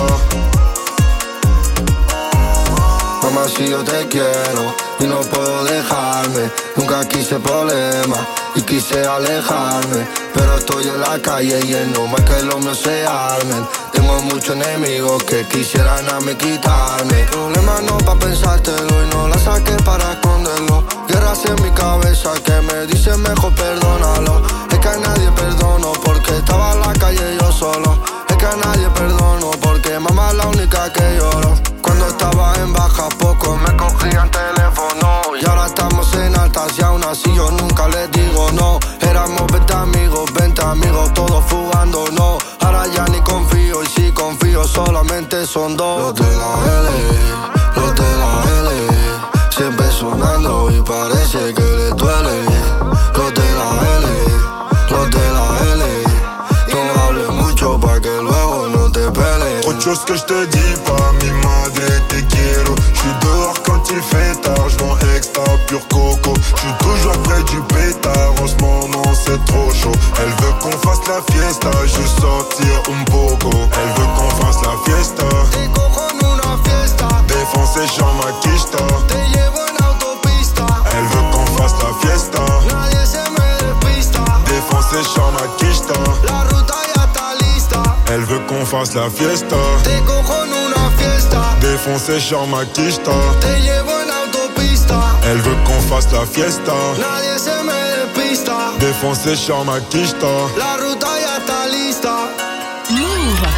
S17: Mamá, si yo te quiero y no puedo dejarme. Nunca quise problemas y quise alejarme, pero estoy en la calle y es normal que los míos se armen. Tengo muchos enemigos que quisieran a mí quitarme. Problemas no pa' pensártelo y no la saqué para esconderlo. Guerras en mi cabeza que me dicen mejor perdónalo. Es que a nadie perdono porque estaba en la calle yo solo. Es que a nadie perdono porque mamá es la única que lloro. Cuando estaba en baja poco me cogían teléfono. Y ahora estamos en altas y aún así yo nunca les digo no. Éramos veinte amigos, veinte amigos, todos fugando no. Ahora ya ni confío y si confío solamente son dos. Los de la L, los de la L, siempre sonando y parece que les duele. Los de la L, los de la L, no hables mucho pa' que luego no te pelees.
S18: Autre chose que je te dis pas, mi madre te quiero. J'suis dehors quand il fait tard, j'vends extra pur coco. J'suis toujours près du pétard, en ce moment c'est trop chaud. Elle veut qu'on fasse la fiesta, je sortir un poco. Elle veut qu'on fasse la fiesta.
S17: Te cojo en una fiesta.
S18: Défoncé Jean Maquista.
S17: Te llevo en autopista.
S18: Elle veut qu'on fasse la fiesta.
S17: Nadie se me despista.
S18: Défoncé Jean Maquista.
S17: La ruta ya está lista.
S18: Elle veut qu'on fasse la fiesta.
S17: Te cojo en una fiesta.
S18: Défoncé Jean Maquista.
S17: Te llevo en autopista.
S18: Elle veut qu'on fasse la fiesta.
S17: Nadie se me despista.
S18: Défoncé Jean Maquista.
S17: La ruta ya está lista.
S3: Move.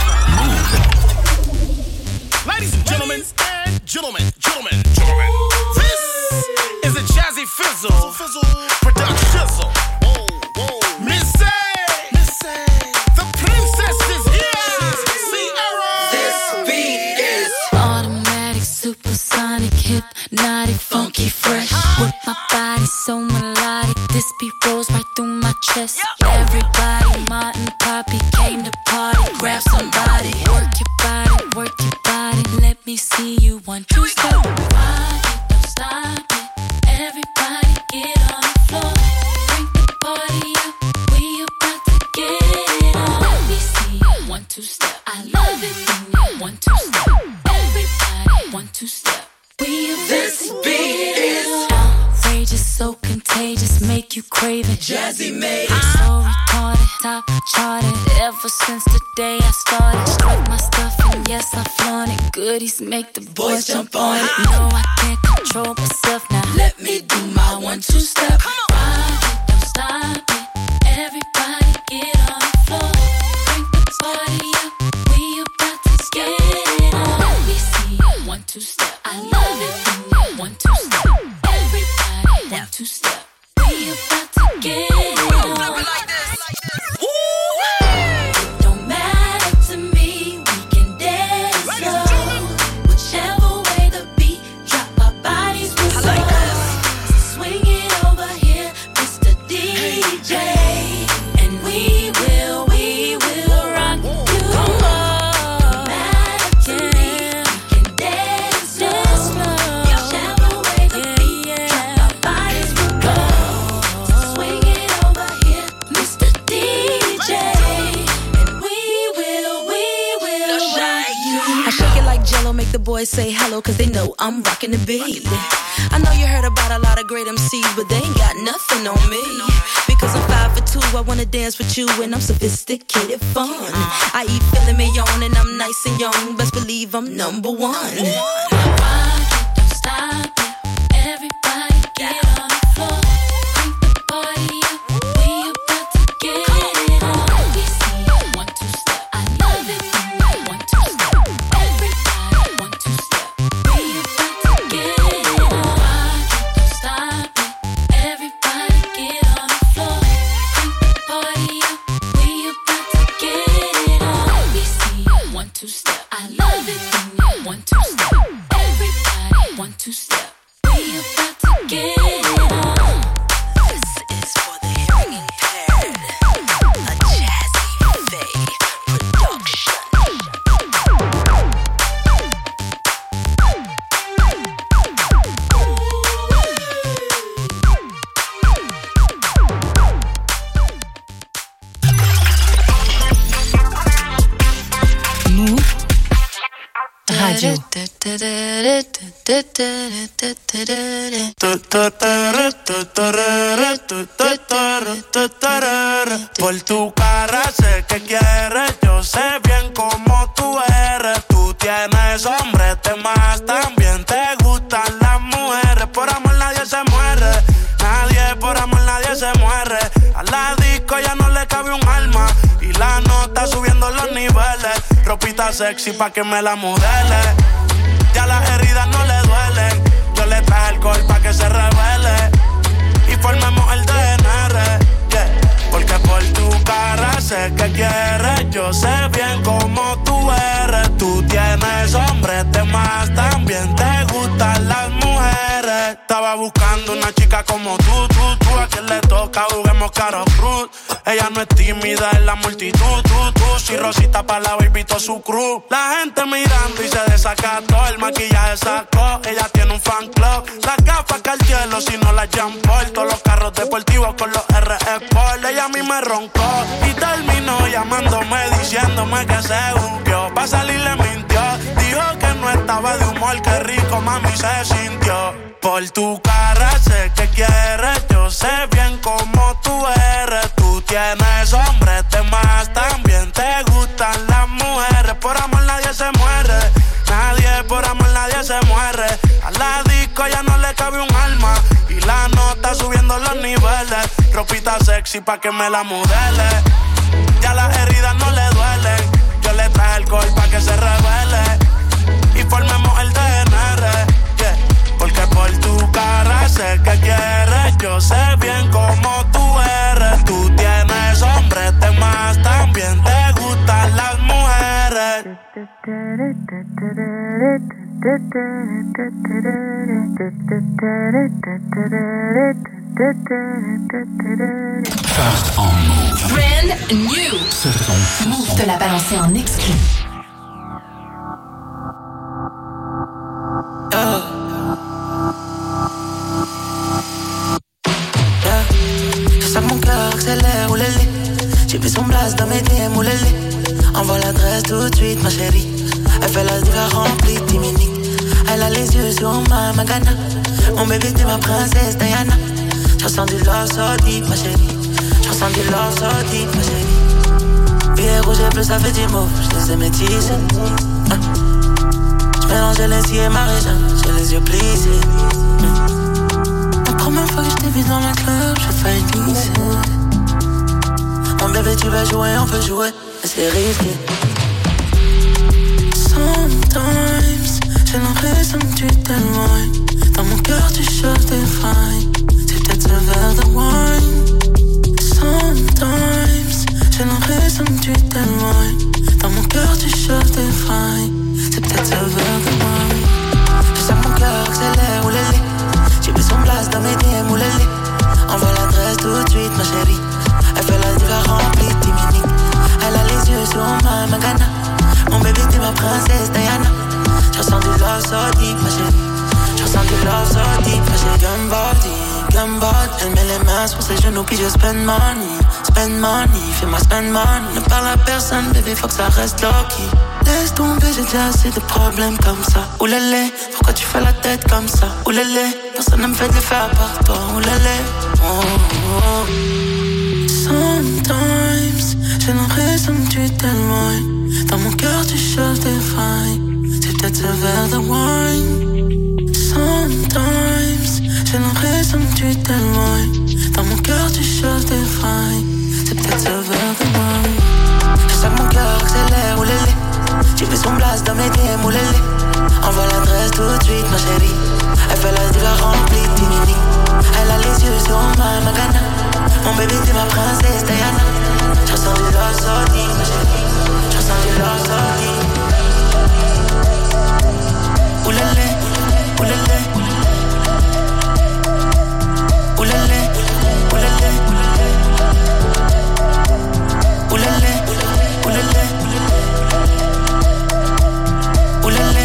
S9: Ladies and gentlemen, gentlemen, gentlemen, gentlemen, this is a Jazzy Fizzle, Fizzle production. Oh, oh. Missy, Missy, the princess is here. Sierra.
S12: This beat is automatic, supersonic, hypnotic, funky, fresh. With my body so melodic, this beat rolls right through my chest. Everybody, Martin, Poppy came to party. Grab somebody, work your body, work your body. Let me see you one, two, step. Rock it, don't stop it. Everybody get on the floor. Bring the party up, we about to get it on. Let me see you one, two, step. I love it when you one, two, step. Everybody, one, two, step. We about this to beat get it is outrageous, so contagious, make you crave it. Jazzy made it. So retarded, top charted. Ever since the day I started, strike my stuff and yes I flaunt it. Goodies make the boys jump on it. No, I can't control myself now. Let me do my one two step. Rock it, don't stop it. Everybody get on the floor. Bring the party up, we about to get it on. Let me see you one two step. I love it when you one two step. Everybody one two step. We about to get it on. It don't matter to me, we can dance slow. Whichever way the beat drop, our bodies will flow. Swing it over here, Mister D J, and we will, we will rock you. Don't matter to me, we can dance slow. Whichever way the beat drop, our bodies will go. Swing it over here, Mister D J, and we will, we will rock you.
S21: I shake it like Jello, make the boys say hello, cause they know I'm rocking the beat. I know you heard about a lot of great M Cs, but they ain't got nothing on me. Because I'm five for two, I wanna dance with you, and I'm sophisticated fun. I eat filet mignon, and I'm nice and young, best believe I'm number one.
S12: Rock it, don't stop it. Everybody
S20: Por tu cara sé que quieres, yo sé bien cómo tú eres. Tú tienes hombre, te más también te gustan las mujeres. Por amor nadie se muere, nadie, por amor nadie se muere. A la disco ya no le cabe un alma y la nota subiendo los niveles. Ropita sexy pa' que me la modele. Ya las heridas no le duelen. Yo le traje alcohol pa' que se revele y formemos el D N R, yeah. Porque por tu cara sé que quieres, yo sé bien cómo tú eres. Tú tienes hombre, te más también te gustan las mujeres. Estaba buscando una chica como tú, tú, tú. A quien le toca juguemos caro cruz. Ella no es tímida en la multitud, tú, tú. Si Rosita pa' la baby to su cruz. La gente mirando y se desacató. El maquillaje sacó, ella tiene un fan club. Las gafas Cartier, si no las Jean Paul. Todos los carros deportivos con los R Sport. Ella a mí me roncó y terminó llamándome diciéndome que se juzgó. Pa' salir le mintió, dijo que no estaba de humor. Qué rico mami se sintió. Por tu cara sé que quieres, yo sé bien cómo tú eres. Tú tienes hombre, te más también te gustan las mujeres. Por amor nadie se muere, nadie, por amor nadie se muere. A la disco ya no le cabe un alma y la nota subiendo los niveles. Ropita sexy pa' que me la modele. Ya las heridas no le duelen. Yo le traje alcohol pa' que se revele y formemos el D N R, yeah. Porque por tu cara sé que quieres, yo sé bien cómo tú eres. Tú tienes hombre, te más también te gustan las mujeres.
S3: First on Move.
S1: Brand new.
S3: Ce son.
S1: Move te l'a balancé en exclu.
S20: Yeah. Yeah. Je sens mon cœur accélère, oulélé. J'ai vu son blast dans mes D M, oulélé. Envoie l'adresse tout de suite, ma chérie. Elle fait la diva remplie de timinique. Elle a les yeux sur ma magana. Mon bébé t'es ma princesse Diana. J'ressens du love so deep, ma chérie. J'ressens du love so deep, ma chérie. Billet rouge et bleu, ça fait du mauve. J'les ai métissés. Ah. J'mélange les et ma région. J'ai les yeux plissés. Mm. La première fois que j't'ai vu dans la club, j'ai failli glisser. Mon bébé, tu vas jouer, on peut jouer, mais c'est risqué. Sometimes, j'ai l'impression que tu t'éloignes. Dans mon cœur, tu cherches des failles. C'est peut-être ce verre de wine. Sometimes, j'ai l'impression que tu t'éloignes. Dans mon cœur, tu cherches des failles. C'est peut-être ce verre de wine. Je sens mon cœur accélère, oulélé. J'ai vu son blast dans mes D M, oulélé. Envoie l'adresse tout de suite, ma chérie. Elle fait la diva remplie de timinique. Elle a les yeux sur ma magana. Mon bébé t'es ma princesse Diana. J'ressens du love so deep, ma chérie. J'ressens du love so deep, ma chérie. Gun body, gun body. Elle met les mains sur ses genoux puis je spend money. Spend money, fais-moi spend money. Ne parle à personne, bébé, faut que ça reste low-key. Laisse tomber, j'ai déjà assez de problèmes comme ça. Oulélé, pourquoi tu fais la tête comme ça? Oulélé, personne ne me fait de l'effet à part toi. Oulélé, oh, oh, oh. Sometimes, j'ai l'impression que tu t'éloignes. Dans mon cœur, tu cherches des failles. C'est peut-être ce verre de wine. Sometimes, j'ai l'impression descends tu t'éloignes. Dans mon cœur tu cherches des failles. C'est peut-être ce verre de wine. Je sens que mon cœur accélère, oulélé. Tu fais son blast dans mes D M, oulélé. Envoie l'adresse tout de suite ma chérie. Elle fait la diva remplie de tinini. Elle a les yeux sur ma magana. Mon bébé t'es ma princesse Diana. Je ressens du love sorti ma chérie. Je ressens du love sorti. Oulélé, oulélé. Oulélé, oulélé. Oulélé, oulélé. Oulélé,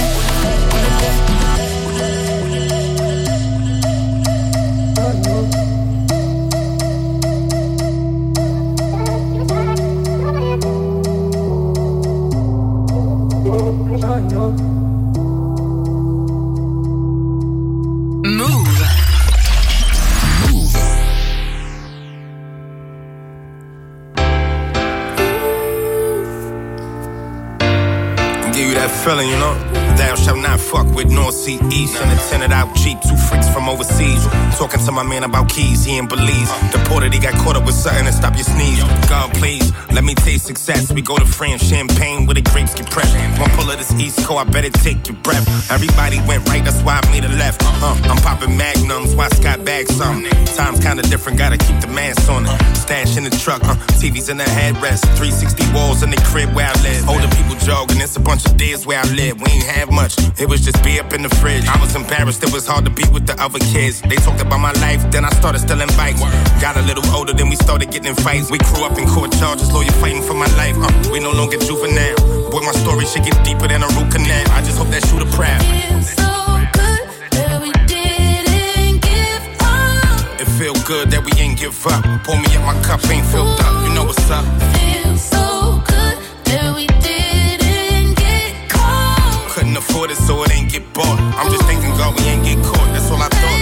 S2: feeling, you know? Thou shalt not fuck with North Sea East and a tinted out Jeep, two freaks from overseas. Talking to my man about keys, he ain't Belize. Deported, he got caught up with something to stop your sneeze. God, please, let me taste success. We go to France, champagne where the grapes get pressed. One pull of this East Coast, I bet it take your breath. Everybody went right, that's why I made a left. Uh, I'm popping magnums, why Scott bag something. Time's kinda different, gotta keep the mask on it. Stash in the truck, uh, T V's in the headrest. three sixty walls in the crib where I live. Older people jogging, it's a bunch of days where I live. We ain't have much, it was just be up in the fridge. I was embarrassed, it was hard to be with the other kids. They talked about my life, then I started stealing bikes. Got a little older, then we started getting in fights. We grew up in court charges, lawyer fighting for my life. Uh, we no longer juvenile. Boy, my story should get deeper than a root canal. I just hope that shooter proud.
S12: Feels so good that we didn't give up.
S2: It feel good that we ain't give up. Pour me up, my cup ain't filled up. You know what's up.
S12: Feels so good that we didn't get caught.
S2: Couldn't afford it, so it ain't get bought. I'm just thanking God we ain't get caught. That's all I thought.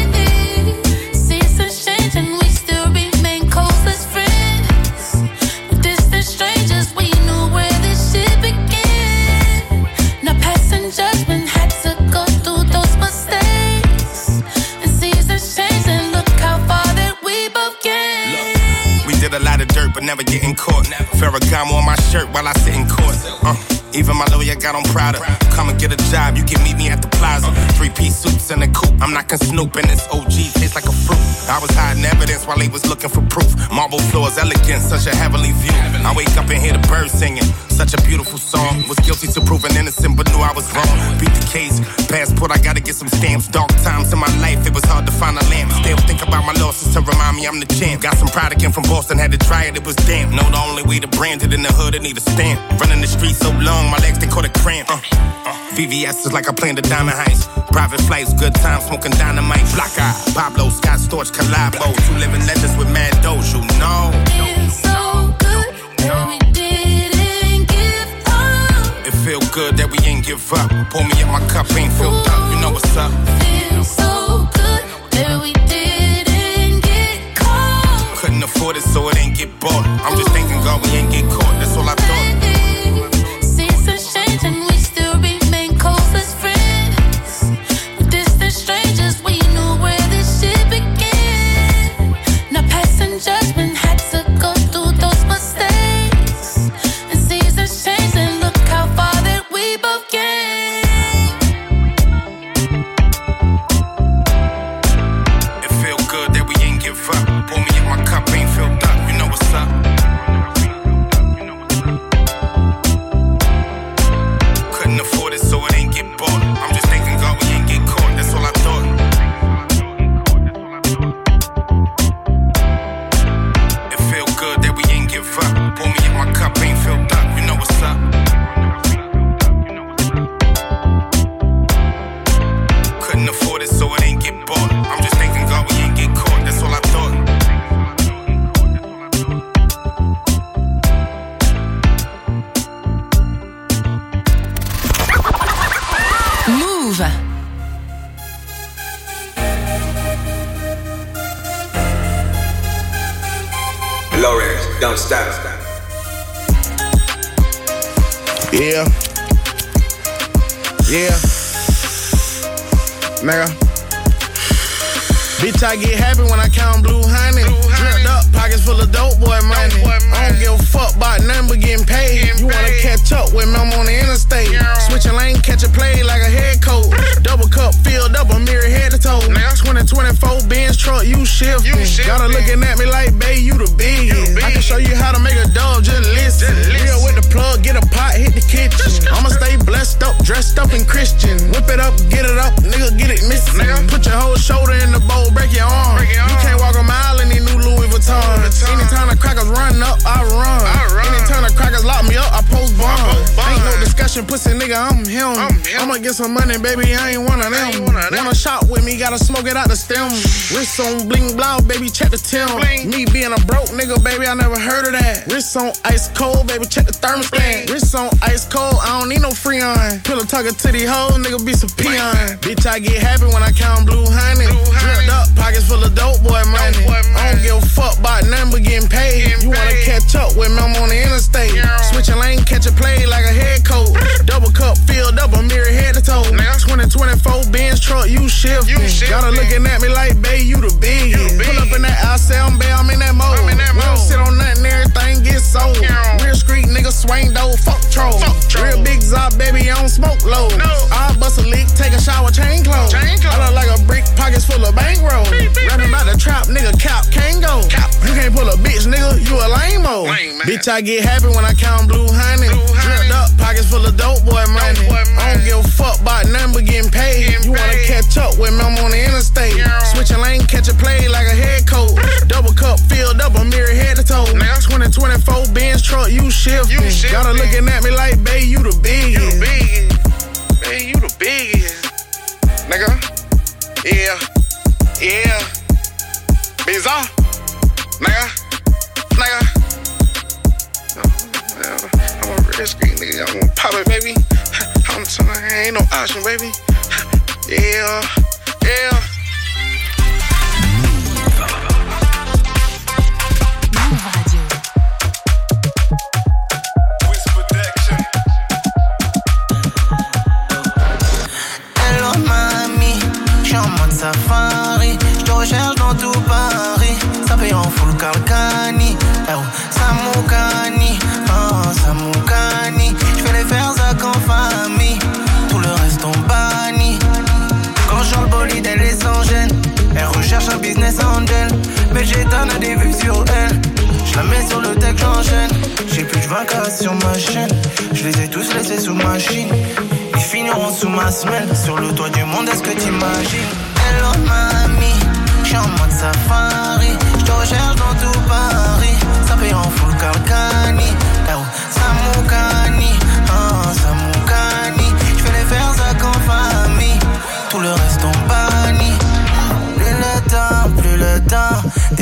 S12: Seasons change and we still remain close as friends. Distant strangers, we knew where this shit began. Now passing judgment had to go through those mistakes. And seasons change and look how far that we both came.
S2: We did a lot of dirt, but never getting caught. Ferragamo on my shirt while I sit in court. Uh, even my lawyer got on Prada. Come and get a job, you can meet me at the plaza. Three-piece suits and a coupe, I'm knocking Snoop, and this O G tastes like a fruit. I was hiding evidence while he was looking for proof. Marble floors, elegant, such a heavenly view. I wake up and hear the birds singing, such a beautiful song. Was guilty to proving innocent, but knew I was wrong. Beat the case, passport, I gotta get some stamps. Dark times in my life, it was hard to find a lamp. Still think about my losses to remind me I'm the champ. Got some pride again from Boston, had to try it, it was damp. Know the only way to brand it in the hood, it need a stamp. Running the streets so long, my legs, they caught a cramp. Uh, uh, V V S is like I planned a diamond heist. Private flights, good times, smoking dynamite. Black Eye, Pablo, Scott Storch, collabo. Two living legends with mad dough, you know.
S12: Feels so good that we didn't give up.
S2: It feel good that we ain't give up. Pour me up, my cup ain't filled up. You know what's up.
S12: Feels so good that we didn't get caught.
S2: Couldn't afford it, so it ain't get bought. I'm just thanking God we ain't get caught. That's all I thought.
S12: Seasons change and we still remain close as friends. Distant strangers, we knew where this shit began. Now passing judgment had to go through those mistakes. And seasons change and look how far that we both came.
S2: It feel good that we ain't give up. Pour me up, my cup ain't filled up. You know what's up. Couldn't afford it, so it ain't get bought. I'm just thanking God we ain't get caught. That's all I thought. It feel good that we ain't give up. Pour me up, my cup ain't filled up. You know what's up. Couldn't afford it, so it ain't get bought. I'm just thanking God we ain't get caught. That's all I thought.
S1: Move.
S22: Lawrence, don't stop.
S23: Yeah. Yeah. Nigga.
S4: Bitch, I get happy when I count blue honey. Dripped up, pockets full of dope boy money. I don't give a fuck about nothing but getting paid. You wanna catch up with me, I'm on the interstate. Switching lane, catch a play like a head coach. Double cup filled up, a mirror head to toe. twenty twenty-four Benz truck, you shifting. Gotta looking at me like, babe, you the biggest. I can show you how to make a dub, just listen. Real with the plug, get a pot, hit the kitchen. I'ma stay blessed up, dressed up in Christian. Whip it up, get it up, nigga, get it missing. Put your whole shoulder in the bowl, break your arm. You can't walk a mile in these new Louis Vuitton. Anytime the crackers run up, I run. Anytime the crackers lock me up, I post bond. Ain't no discussion, pussy nigga, I'm him. I'ma get some money, baby, I ain't one of them. Wanna shop with me, gotta smoke it out the stem. Wrist on bling blow, baby, check the Tim. Me being a broke nigga, baby, I never heard of that. Wrist on ice cold, baby, check the thermostat. Wrist on ice cold, I don't need no Freon. Pillow talking to these hoes, nigga, be some peon. Bitch, I get happy when I count blue honey. Dripped up, pockets full of dope boy money. I don't give a fuck about nothing but getting paid. You wanna catch up with me, I'm on the interstate. Switching lane, catch a play like a head coach. Double cup filled up, a mirror head to toe. twenty twenty-four Benz truck, you shifting. Gotta looking at me like, babe, you the biggest. Pull up in that, I say I'm babe, I'm in that mode. We don't sit on nothing, everything gets sold. Real street nigga, swing dough, fuck troll. Real big zop, baby, I don't smoke low. I bust a leak, take a shower, chain clothes. I look like a brick, pockets full of bankroll. Rapping about the trap, nigga, cap, can't go. You can't pull a bitch, nigga, you a lame-o. Bitch, I get happy when I count blue honey. Dripped up, pockets full of dope boy money. I don't give a fuck about nothing but getting paid. You wanna catch up with me, I'm on the interstate. Switching lane, catch a play like a head coach. Double cup filled up, a mirror head to toe. twenty twenty-four Benz truck, you shifting. Gotta looking at me like, babe, you the biggest. Babe, you the biggest. Nigga, yeah, yeah. Bizarre, nigga, nigga. I'm a real street nigga, I'm gonna pop it, baby. I'm telling you, ain't no option, baby. Yeah, yeah.
S20: Hello mamie, j'suis en mode safari. J'te recherche dans tout Paris. Ça paye en full Calcani. Eh oh, Samoukani, oh Samoukani. J'fais les faire ça qu'en famille. Tout le reste on banni. Quand j'en le bolide, elle est sans gêne. Elle recherche un business angel. Mais j'étonne à des vues sur elle. J'la mets sur le deck, j'enchaîne. J'ai plus de vingt K sur ma chaîne. J'les ai tous laissés sous machine. Ils finiront sous ma semelle. Sur le toit du monde, est-ce que t'imagines? Hello mamie, j'suis en mode safari.